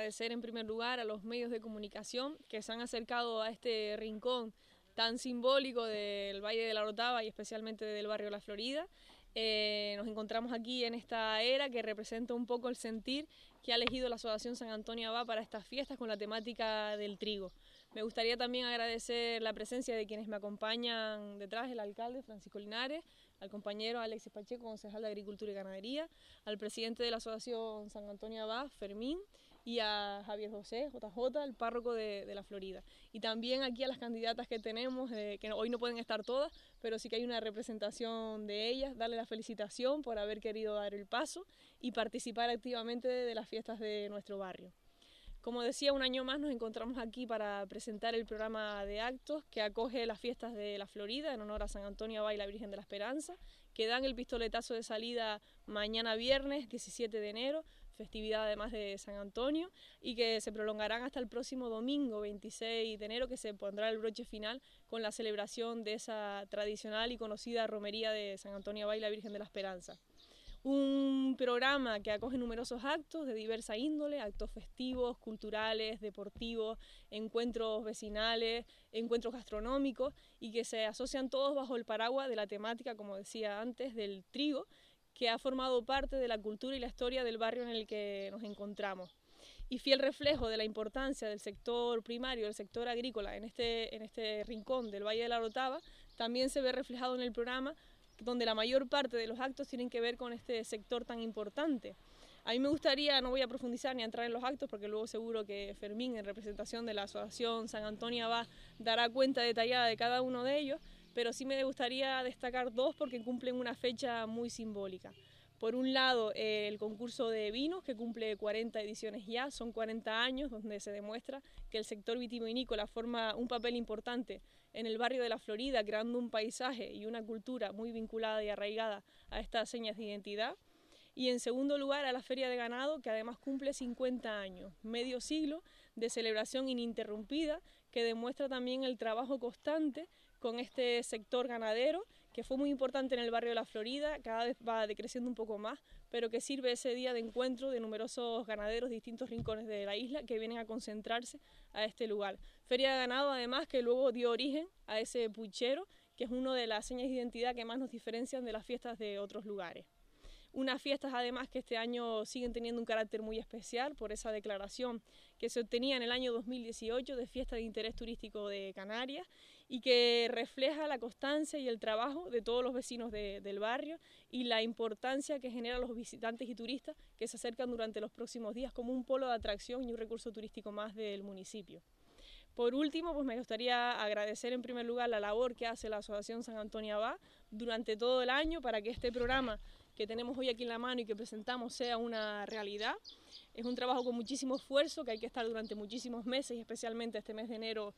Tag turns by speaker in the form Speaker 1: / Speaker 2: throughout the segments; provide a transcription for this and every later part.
Speaker 1: agradecer en primer lugar a los medios de comunicación que se han acercado a este rincón tan simbólico del Valle de la Orotava y especialmente del barrio La Florida. Nos encontramos aquí en esta era que representa un poco el sentir que ha elegido la Asociación San Antonio Abad para estas fiestas con la temática del trigo. Me gustaría también agradecer la presencia de quienes me acompañan detrás, el alcalde Francisco Linares, al compañero Alexis Pacheco, concejal de Agricultura y Ganadería, al presidente de la Asociación San Antonio Abad, Fermín, y a Javier José, JJ, el párroco de La Florida. Y también aquí a las candidatas que tenemos, que hoy no pueden estar todas, pero sí que hay una representación de ellas, darle la felicitación por haber querido dar el paso y participar activamente de las fiestas de nuestro barrio. Como decía, un año más nos encontramos aquí para presentar el programa de actos que acoge las fiestas de La Florida en honor a San Antonio Abad y la Virgen de la Esperanza, que dan el pistoletazo de salida mañana viernes 17 de enero, festividad además de San Antonio, y que se prolongarán hasta el próximo domingo 26 de enero, que se pondrá el broche final con la celebración de esa tradicional y conocida romería de San Antonio Abad y la Virgen de la Esperanza. Un programa que acoge numerosos actos de diversa índole, actos festivos, culturales, deportivos, encuentros vecinales, encuentros gastronómicos y que se asocian todos bajo el paraguas de la temática, como decía antes, del trigo, que ha formado parte de la cultura y la historia del barrio en el que nos encontramos. Y fiel reflejo de la importancia del sector primario, del sector agrícola en este rincón del Valle de la Orotava, también se ve reflejado en el programa, donde la mayor parte de los actos tienen que ver con este sector tan importante. A mí me gustaría, no voy a profundizar ni a entrar en los actos, porque luego seguro que Fermín, en representación de la Asociación San Antonio Abad, dará cuenta detallada de cada uno de ellos, pero sí me gustaría destacar dos porque cumplen una fecha muy simbólica. Por un lado, el concurso de vinos, que cumple 40 ediciones ya, son 40 años, donde se demuestra que el sector vitivinícola forma un papel importante en el barrio de La Florida, creando un paisaje y una cultura muy vinculada y arraigada a estas señas de identidad. Y en segundo lugar, a la Feria de Ganado, que además cumple 50 años, medio siglo de celebración ininterrumpida, que demuestra también el trabajo constante con este sector ganadero, que fue muy importante en el barrio de La Florida, cada vez va decreciendo un poco más, pero que sirve ese día de encuentro de numerosos ganaderos de distintos rincones de la isla que vienen a concentrarse a este lugar. Feria de Ganado, además, que luego dio origen a ese puchero, que es una de las señas de identidad que más nos diferencian de las fiestas de otros lugares. Unas fiestas además que este año siguen teniendo un carácter muy especial por esa declaración que se obtenía en el año 2018 de Fiesta de Interés Turístico de Canarias y que refleja la constancia y el trabajo de todos los vecinos del barrio y la importancia que genera a los visitantes y turistas que se acercan durante los próximos días como un polo de atracción y un recurso turístico más del municipio. Por último, pues me gustaría agradecer en primer lugar la labor que hace la Asociación San Antonio Abad durante todo el año para que este programa que tenemos hoy aquí en la mano y que presentamos sea una realidad. Es un trabajo con muchísimo esfuerzo, que hay que estar durante muchísimos meses y especialmente este mes de enero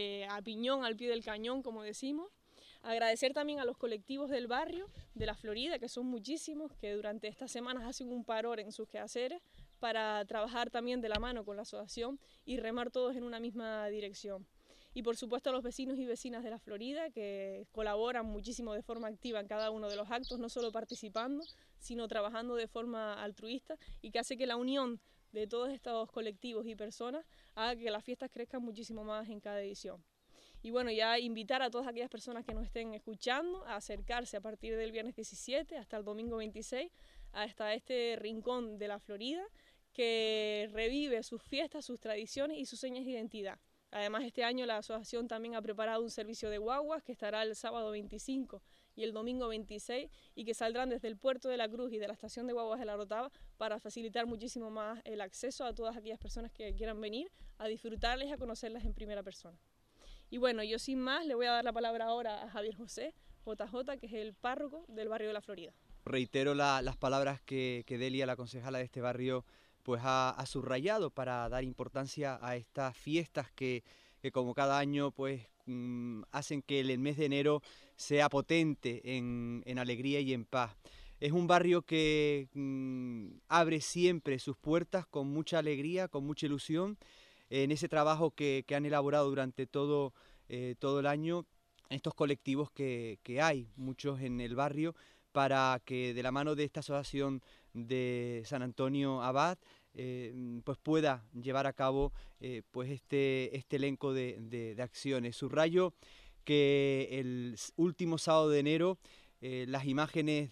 Speaker 1: a piñón, al pie del cañón, como decimos. Agradecer también a los colectivos del barrio de La Florida, que son muchísimos, que durante estas semanas hacen un parón en sus quehaceres para trabajar también de la mano con la asociación y remar todos en una misma dirección. Y por supuesto a los vecinos y vecinas de La Florida que colaboran muchísimo de forma activa en cada uno de los actos, no solo participando, sino trabajando de forma altruista y que hace que la unión de todos estos colectivos y personas haga que las fiestas crezcan muchísimo más en cada edición. Y bueno, ya invitar a todas aquellas personas que nos estén escuchando a acercarse a partir del viernes 17 hasta el domingo 26 hasta este rincón de La Florida que revive sus fiestas, sus tradiciones y sus señas de identidad. Además, este año la asociación también ha preparado un servicio de guaguas que estará el sábado 25 y el domingo 26 y que saldrán desde el puerto de la Cruz y de la estación de guaguas de la Orotava para facilitar muchísimo más el acceso a todas aquellas personas que quieran venir a disfrutarles y a conocerlas en primera persona. Y bueno, yo sin más le voy a dar la palabra ahora a Javier José, JJ, que es el párroco del barrio de La Florida.
Speaker 2: Reitero las palabras que Delia, la concejala de este barrio, pues ha subrayado para dar importancia a estas fiestas que como cada año pues hacen que el mes de enero sea potente en alegría y en paz. Es un barrio que abre siempre sus puertas con mucha alegría, con mucha ilusión, en ese trabajo que han elaborado durante todo el año estos colectivos que hay, muchos en el barrio, para que de la mano de esta asociación de San Antonio Abad pues pueda llevar a cabo pues este elenco de acciones. Subrayo que el último sábado de enero las imágenes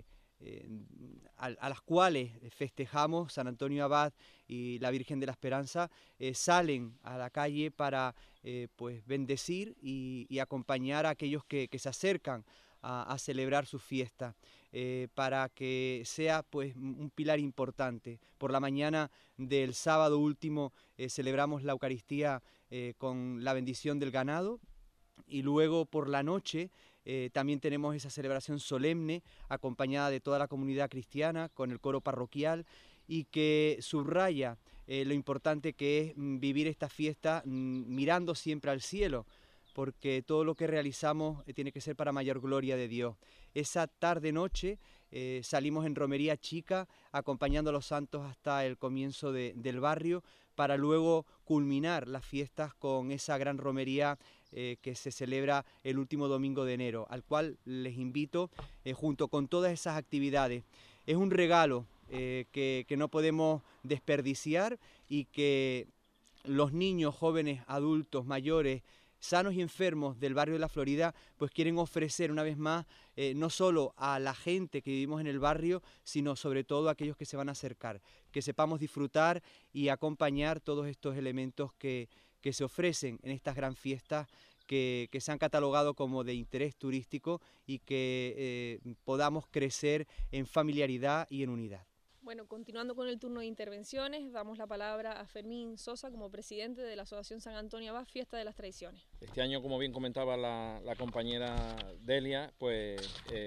Speaker 2: a las cuales festejamos San Antonio Abad y la Virgen de la Esperanza salen a la calle para pues bendecir y acompañar a aquellos que se acercan a celebrar su fiesta, para que sea pues un pilar importante. Por la mañana del sábado último celebramos la Eucaristía con la bendición del ganado, y luego por la noche también tenemos esa celebración solemne acompañada de toda la comunidad cristiana con el coro parroquial, y que subraya lo importante que es vivir esta fiesta mirando siempre al cielo, porque todo lo que realizamos tiene que ser para mayor gloria de Dios. Esa tarde-noche salimos en romería chica acompañando a los santos hasta el comienzo del barrio, para luego culminar las fiestas con esa gran romería que se celebra el último domingo de enero, al cual les invito junto con todas esas actividades. Es un regalo que no podemos desperdiciar, y que los niños, jóvenes, adultos, mayores, sanos y enfermos del barrio de la Florida, pues quieren ofrecer una vez más, no solo a la gente que vivimos en el barrio, sino sobre todo a aquellos que se van a acercar, que sepamos disfrutar y acompañar todos estos elementos que se ofrecen en estas gran fiestas que se han catalogado como de interés turístico, y que podamos crecer en familiaridad y en unidad.
Speaker 1: Bueno, continuando con el turno de intervenciones, damos la palabra a Fermín Sosa como presidente de la Asociación San Antonio Abad, Fiesta de las Tradiciones.
Speaker 3: Este año, como bien comentaba la compañera Delia, pues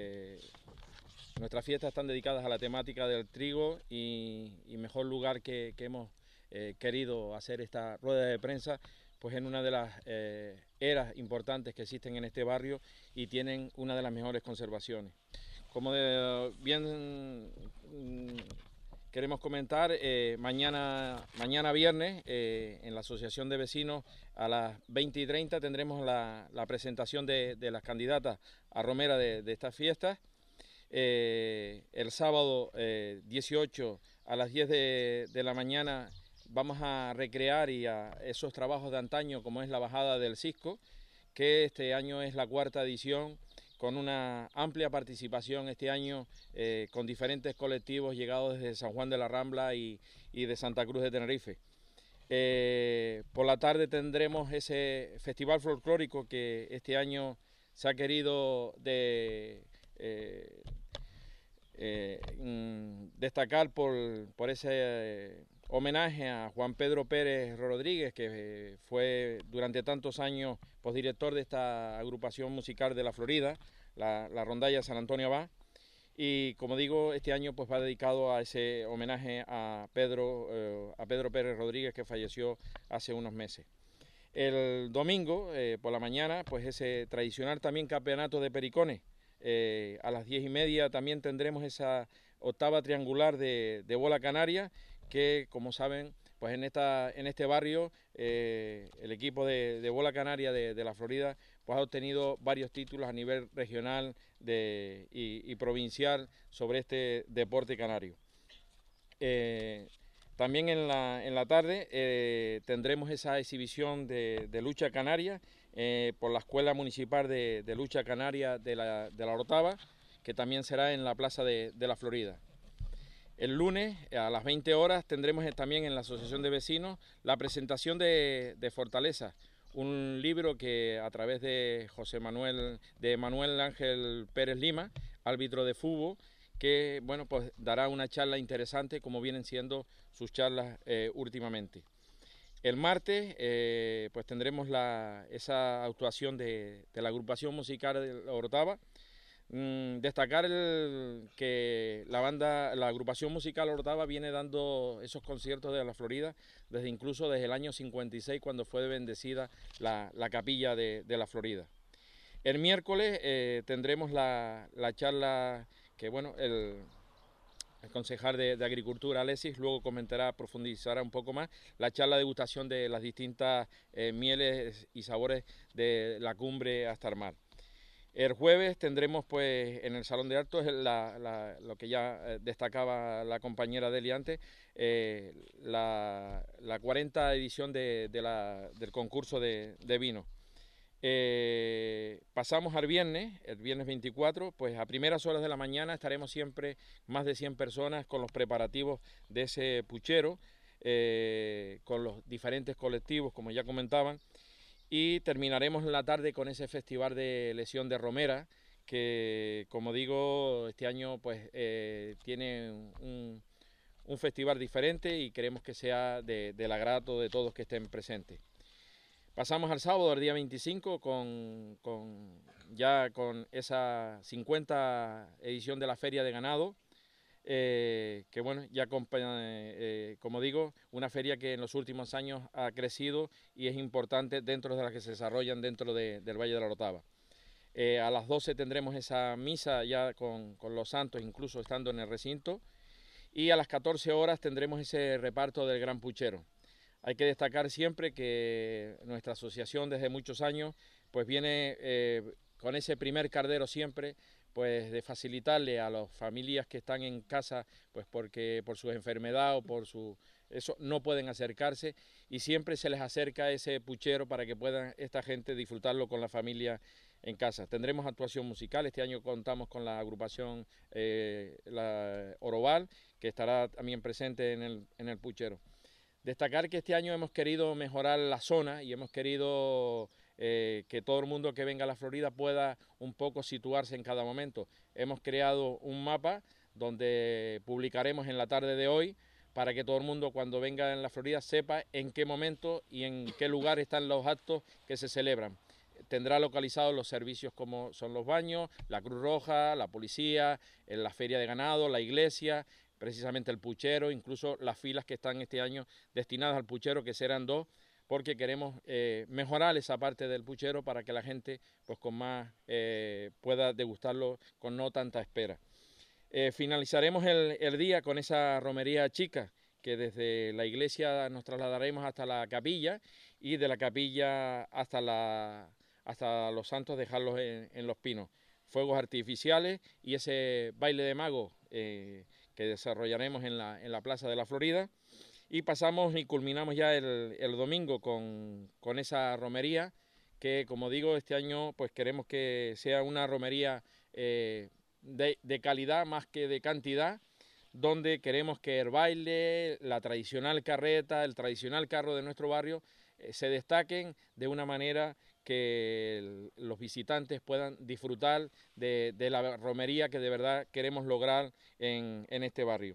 Speaker 3: nuestras fiestas están dedicadas a la temática del trigo, y mejor lugar que hemos querido hacer esta rueda de prensa pues en una de las eras importantes que existen en este barrio y tienen una de las mejores conservaciones. Como bien queremos comentar, mañana viernes en la Asociación de Vecinos a las 20:30 tendremos la presentación de las candidatas a romera de estas fiestas. El sábado 18 a las 10 de la mañana vamos a recrear esos trabajos de antaño, como es la bajada del Cisco, que este año es la 4ª edición, con una amplia participación este año con diferentes colectivos llegados desde San Juan de la Rambla y de Santa Cruz de Tenerife. Por la tarde tendremos ese festival folclórico que este año se ha querido destacar por ese homenaje a Juan Pedro Pérez Rodríguez, que fue durante tantos años posdirector de esta agrupación musical de la Florida, la Rondalla San Antonio Abad. Y como digo, este año pues va dedicado a ese homenaje a Pedro Pérez Rodríguez, que falleció hace unos meses. El domingo por la mañana pues ese tradicional también campeonato de pericones. A las 10:30 también tendremos esa 8ª triangular de bola canaria, que como saben pues en este barrio el equipo de bola canaria de la Florida pues ha obtenido varios títulos a nivel regional y provincial sobre este deporte canario. También en la tarde tendremos esa exhibición de lucha canaria por la Escuela Municipal de Lucha Canaria de la Orotava, que también será en la Plaza de la Florida. El lunes a las 20 horas tendremos también en la Asociación de Vecinos la presentación de Fortaleza, un libro que a través de Manuel Ángel Pérez Lima, árbitro de fútbol, que bueno pues dará una charla interesante como vienen siendo sus charlas últimamente. El martes pues tendremos esa actuación de la agrupación musical de la Orotava. Destacar que la agrupación musical Orotava viene dando esos conciertos de la Florida incluso desde el año 56, cuando fue bendecida la capilla de la Florida. El miércoles tendremos la charla que bueno el concejal de Agricultura, Alexis, luego profundizará un poco más la charla de degustación de las distintas mieles y sabores de la cumbre hasta el mar. El jueves tendremos pues en el Salón de Actos lo que ya destacaba la compañera Delia antes, la 40 edición del concurso de vino. Pasamos al viernes, el viernes 24, pues a primeras horas de la mañana estaremos siempre más de 100 personas con los preparativos de ese puchero, con los diferentes colectivos, como ya comentaban, y terminaremos en la tarde con ese festival de lesión de romera, que como digo, este año pues tiene un festival diferente y queremos que sea del agrado de todos que estén presentes. Pasamos al sábado, el día 25, ya con esa 50 edición de la Feria de Ganado, que bueno, ya como digo, una feria que en los últimos años ha crecido y es importante dentro de las que se desarrollan dentro del Valle de la Orotava. A las 12 tendremos esa misa ya con los santos, incluso estando en el recinto, y a las 14 horas tendremos ese reparto del Gran Puchero. Hay que destacar siempre que nuestra asociación desde muchos años pues viene con ese primer cardero siempre, pues de facilitarle a las familias que están en casa, pues porque por su enfermedad o por eso no pueden acercarse, y siempre se les acerca ese puchero para que puedan esta gente disfrutarlo con la familia en casa. Tendremos actuación musical, este año contamos con la agrupación la Oroval, que estará también presente en el puchero. Destacar que este año hemos querido mejorar la zona y hemos querido que todo el mundo que venga a la Florida pueda un poco situarse en cada momento. Hemos creado un mapa donde publicaremos en la tarde de hoy para que todo el mundo cuando venga en la Florida sepa en qué momento y en qué lugar están los actos que se celebran. Tendrá localizados los servicios como son los baños, la Cruz Roja, la policía, la feria de ganado, la iglesia, precisamente el puchero, incluso las filas que están este año destinadas al puchero, que serán 2, porque queremos mejorar esa parte del puchero para que la gente pues con más pueda degustarlo con no tanta espera. Finalizaremos el día con esa romería chica, que desde la iglesia nos trasladaremos hasta la capilla y de la capilla hasta los santos dejarlos en los pinos. Fuegos artificiales y ese baile de magos que desarrollaremos en la Plaza de la Florida, y pasamos y culminamos ya el domingo con esa romería que, como digo, este año pues queremos que sea una romería de calidad más que de cantidad, donde queremos que el baile, la tradicional carreta, el tradicional carro de nuestro barrio se destaquen de una manera que los visitantes puedan disfrutar de la romería que de verdad queremos lograr en este barrio.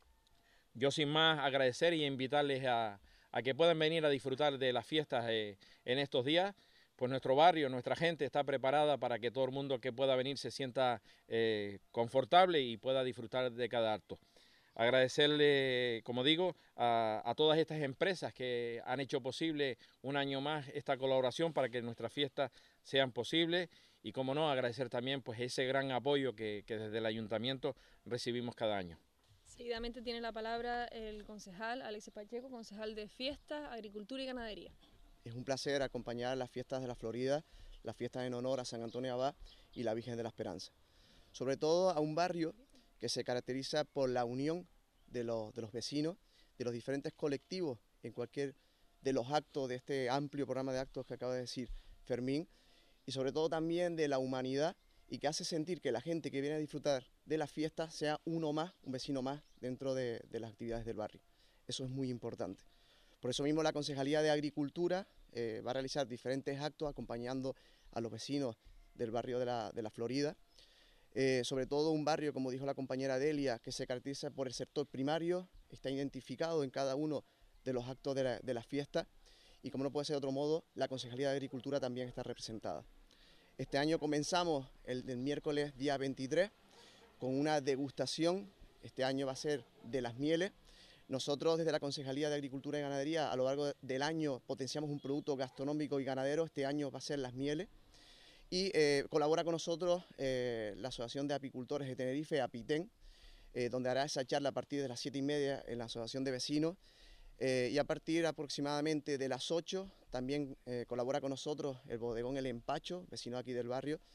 Speaker 3: Yo sin más agradecer y invitarles a que puedan venir a disfrutar de las fiestas en estos días. Pues nuestro barrio, nuestra gente está preparada para que todo el mundo que pueda venir se sienta confortable y pueda disfrutar de cada acto. Agradecerle, como digo, a todas estas empresas que han hecho posible un año más esta colaboración para que nuestras fiestas sean posibles, y como no, agradecer también pues ese gran apoyo que desde el ayuntamiento recibimos cada año.
Speaker 1: Seguidamente tiene la palabra el concejal Alex Pacheco, concejal de Fiestas, Agricultura y Ganadería.
Speaker 4: Es un placer acompañar las fiestas de la Florida, las fiestas en honor a San Antonio Abad y la Virgen de la Esperanza. Sobre todo a un barrio que se caracteriza por la unión de los vecinos, de los diferentes colectivos en cualquier de los actos de este amplio programa de actos que acaba de decir Fermín, y sobre todo también de la humanidad, y que hace sentir que la gente que viene a disfrutar de las fiestas sea uno más, un vecino más dentro de las actividades del barrio. Eso es muy importante. Por eso mismo la Concejalía de Agricultura va a realizar diferentes actos acompañando a los vecinos del barrio de la Florida. Sobre todo un barrio, como dijo la compañera Delia, que se caracteriza por el sector primario, está identificado en cada uno de los actos de las fiestas, y como no puede ser de otro modo, la Concejalía de Agricultura también está representada. Este año comenzamos el miércoles día 23 con una degustación, este año va a ser de las mieles. Nosotros desde la Concejalía de Agricultura y Ganadería a lo largo del año potenciamos un producto gastronómico y ganadero, este año va a ser las mieles. Y colabora con nosotros la Asociación de Apicultores de Tenerife, APITEN, donde hará esa charla a partir de las 7:30 en la Asociación de Vecinos, y a partir aproximadamente de las 8 también colabora con nosotros el bodegón El Empacho, vecino aquí del barrio,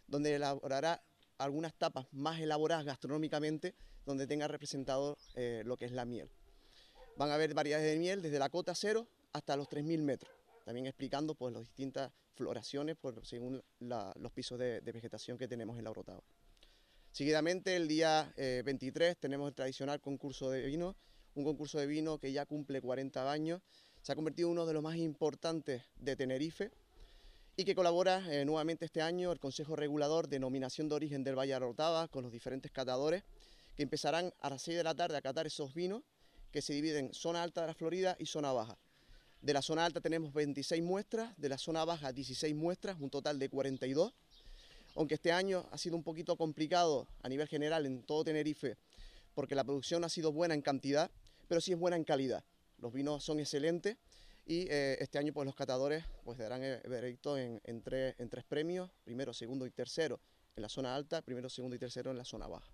Speaker 4: donde elaborará algunas tapas más elaboradas gastronómicamente, donde tenga representado lo que es la miel. Van a haber variedades de miel desde la cota 0 hasta los 3000 metros, también explicando pues las distintas floraciones según los pisos de vegetación que tenemos en la Orotava. Seguidamente, el día 23 tenemos el tradicional concurso de vino, un concurso de vino que ya cumple 40 años, se ha convertido en uno de los más importantes de Tenerife y que colabora nuevamente este año el Consejo Regulador de Denominación de Origen del Valle de la Orotava con los diferentes catadores que empezarán a las 6 de la tarde a catar esos vinos que se dividen en zona alta de la Florida y zona baja. De la zona alta tenemos 26 muestras, de la zona baja 16 muestras, un total de 42. Aunque este año ha sido un poquito complicado a nivel general en todo Tenerife, porque la producción ha sido buena en cantidad, pero sí es buena en calidad. Los vinos son excelentes y este año pues los catadores pues darán el veredicto en tres premios, primero, segundo y tercero en la zona alta, primero, segundo y tercero en la zona baja.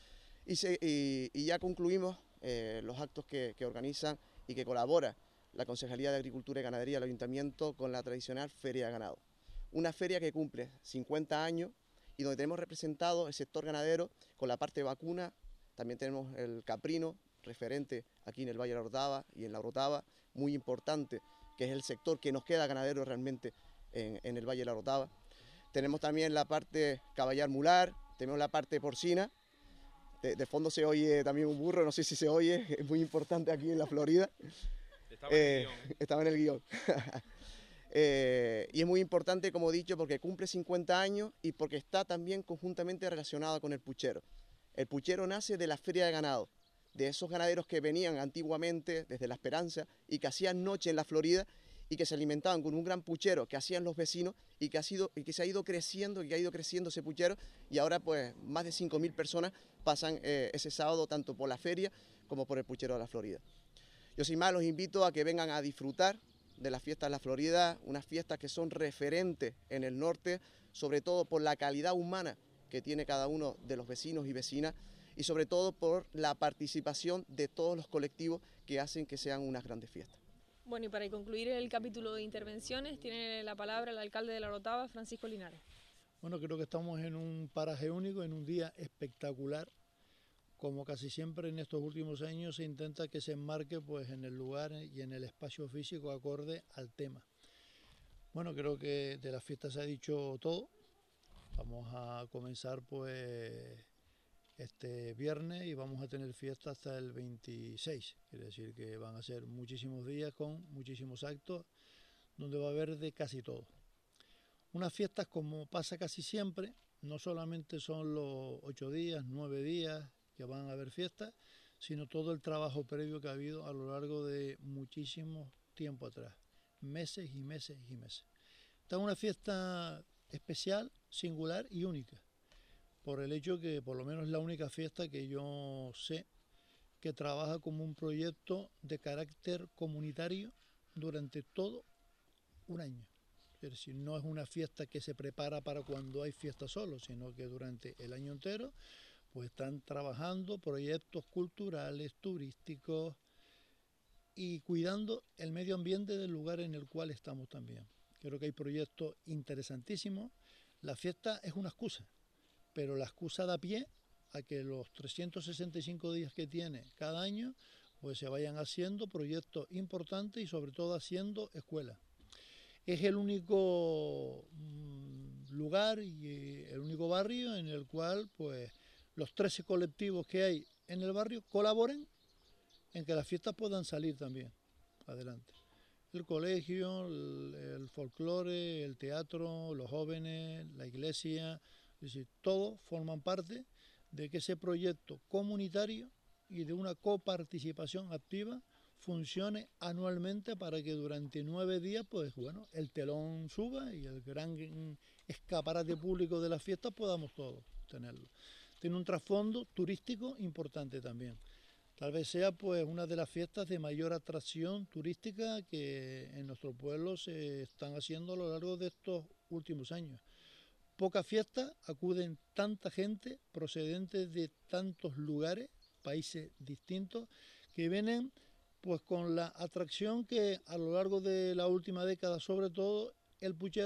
Speaker 4: Y ya concluimos los actos que organizan y que colabora la Concejalía de Agricultura y Ganadería del Ayuntamiento con la tradicional Feria de Ganado. Una feria que cumple 50 años y donde tenemos representado el sector ganadero con la parte vacuna, también tenemos el caprino, referente aquí en el Valle de la Orotava y en la Orotava, muy importante, que es el sector que nos queda ganadero realmente en el Valle de la Orotava. Tenemos también la parte caballar mular, tenemos la parte porcina, de fondo se oye también un burro, no sé si se oye, es muy importante aquí en la Florida. Estaba en el guión. Y es muy importante, como he dicho, porque cumple 50 años y porque está también conjuntamente relacionado con el puchero. El puchero nace de la feria de ganado, de esos ganaderos que venían antiguamente desde La Esperanza y que hacían noche en la Florida y que se alimentaban con un gran puchero que hacían los vecinos y que se ha ido creciendo, y que ha ido creciendo ese puchero, y ahora pues más de 5000 personas pasan ese sábado tanto por la feria como por el puchero de la Florida. Yo sin más los invito a que vengan a disfrutar de las fiestas de la Florida, unas fiestas que son referentes en el norte, sobre todo por la calidad humana que tiene cada uno de los vecinos y vecinas y sobre todo por la participación de todos los colectivos que hacen que sean unas grandes fiestas.
Speaker 1: Bueno, y para concluir el capítulo de intervenciones, tiene la palabra el alcalde de la Orotava, Francisco Linares.
Speaker 5: Bueno, creo que estamos en un paraje único, en un día espectacular. Como casi siempre en estos últimos años se intenta que se enmarque pues, en el lugar y en el espacio físico acorde al tema. Bueno, creo que de la fiesta se ha dicho todo. Vamos a comenzar pues este viernes y vamos a tener fiesta hasta el 26. Quiere decir que van a ser muchísimos días con muchísimos actos donde va a haber de casi todo. Unas fiestas, como pasa casi siempre, no solamente son los 8 días, 9 días, que van a haber fiestas, sino todo el trabajo previo que ha habido a lo largo de muchísimo tiempo atrás, meses y meses y meses. Esta es una fiesta especial, singular y única, por el hecho que por lo menos es la única fiesta que yo sé que trabaja como un proyecto de carácter comunitario durante todo un año. Es decir, no es una fiesta que se prepara para cuando hay fiesta solo, sino que durante el año entero pues están trabajando proyectos culturales, turísticos y cuidando el medio ambiente del lugar en el cual estamos también. Creo que hay proyectos interesantísimos. La fiesta es una excusa, pero la excusa da pie a que los 365 días que tiene cada año pues se vayan haciendo proyectos importantes y sobre todo haciendo escuelas. Es el único lugar y el único barrio en el cual pues los 13 colectivos que hay en el barrio colaboren en que las fiestas puedan salir también adelante. El colegio, el folclore, el teatro, los jóvenes, la iglesia, es decir, todos forman parte de que ese proyecto comunitario y de una coparticipación activa funcione anualmente para que durante 9 días pues bueno, el telón suba y el gran escaparate público de las fiestas podamos todos tenerlo. Tiene un trasfondo turístico importante también. Tal vez sea pues una de las fiestas de mayor atracción turística que en nuestro pueblo se están haciendo a lo largo de estos últimos años. Pocas fiestas acuden tanta gente procedente de tantos lugares, países distintos, que vienen pues con la atracción que a lo largo de la última década, sobre todo el puchero,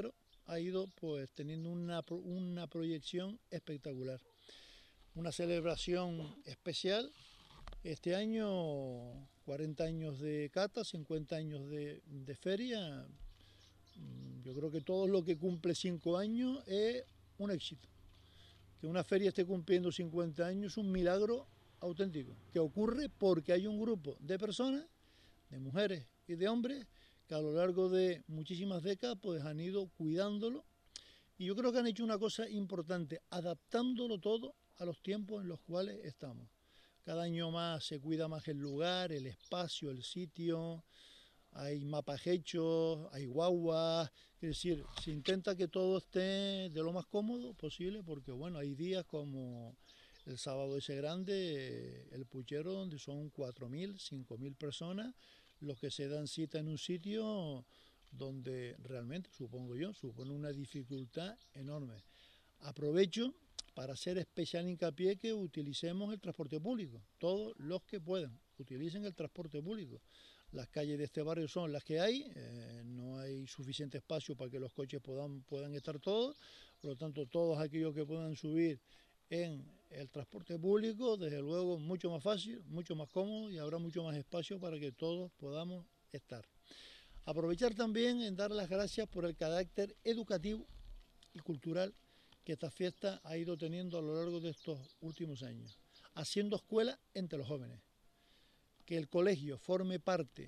Speaker 5: ha ido pues teniendo una proyección espectacular. Una celebración especial. Este año 40 años de cata, 50 años de feria. Yo creo que todo lo que cumple 5 años es un éxito. Que una feria esté cumpliendo 50 años es un milagro auténtico, que ocurre porque hay un grupo de personas, de mujeres y de hombres, que a lo largo de muchísimas décadas pues han ido cuidándolo, y yo creo que han hecho una cosa importante, adaptándolo todo a los tiempos en los cuales estamos. Cada año más se cuida más el lugar, el espacio, el sitio, hay mapas hechos, hay guaguas, es decir, se intenta que todo esté de lo más cómodo posible, porque bueno, hay días como el sábado ese grande, el Puchero, donde son 4.000, 5.000 personas los que se dan cita en un sitio donde realmente, supongo yo, supone una dificultad enorme. Aprovecho para hacer especial hincapié que utilicemos el transporte público, todos los que puedan, utilicen el transporte público. Las calles de este barrio son las que hay, no hay suficiente espacio para que los coches puedan estar todos, por lo tanto todos aquellos que puedan subir en el transporte público, desde luego mucho más fácil, mucho más cómodo, y habrá mucho más espacio para que todos podamos estar. Aprovechar también en dar las gracias por el carácter educativo y cultural que esta fiesta ha ido teniendo a lo largo de estos últimos años, haciendo escuela entre los jóvenes. Que el colegio forme parte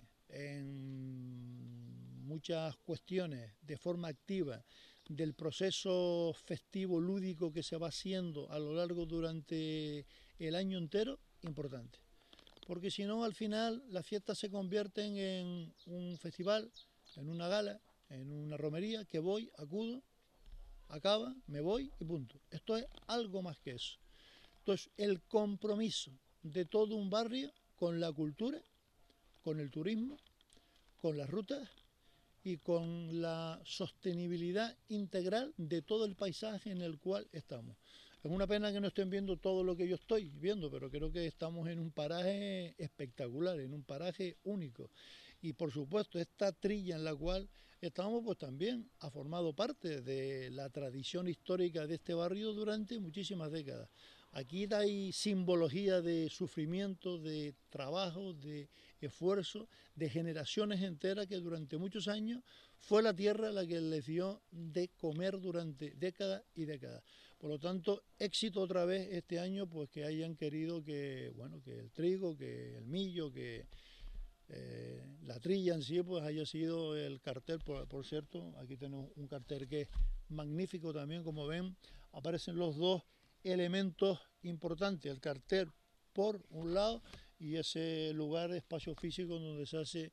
Speaker 5: en muchas cuestiones de forma activa del proceso festivo lúdico que se va haciendo a lo largo durante el año entero, importante. Porque si no, al final las fiestas se convierten en un festival, en una gala, en una romería que voy, acudo, acaba, me voy y punto. Esto es algo más que eso. Entonces, el compromiso de todo un barrio con la cultura, con el turismo, con las rutas y con la sostenibilidad integral de todo el paisaje en el cual estamos. Es una pena que no estén viendo todo lo que yo estoy viendo, pero creo que estamos en un paraje espectacular, en un paraje único. Y por supuesto, esta trilla en la cual estamos, pues también ha formado parte de la tradición histórica de este barrio durante muchísimas décadas. Aquí hay simbología de sufrimiento, de trabajo, de esfuerzo, de generaciones enteras que durante muchos años fue la tierra la que les dio de comer durante décadas y décadas. Por lo tanto, éxito otra vez este año, pues que hayan querido que, bueno, que el trigo, que el millo, que la trilla en sí, pues haya sido el cartel. Por cierto, aquí tenemos un cartel que es magnífico también, como ven, aparecen los dos elementos importantes, el cartel por un lado y ese lugar, espacio físico donde se hace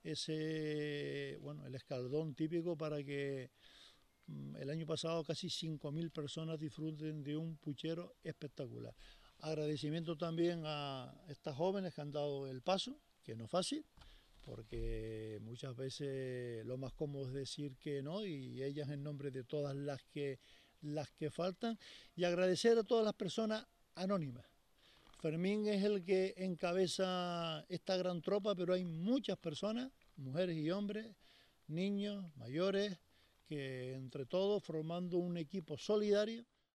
Speaker 5: ese, bueno, el escaldón típico para que el año pasado casi 5.000 personas disfruten de un puchero espectacular. Agradecimiento también a estas jóvenes que han dado el paso, que no es fácil, porque muchas veces lo más cómodo es decir que no, y ellas en nombre de todas las que faltan, y agradecer a todas las personas anónimas. Fermín es el que encabeza esta gran tropa, pero hay muchas personas, mujeres y hombres, niños, mayores, que entre todos formando un equipo solidario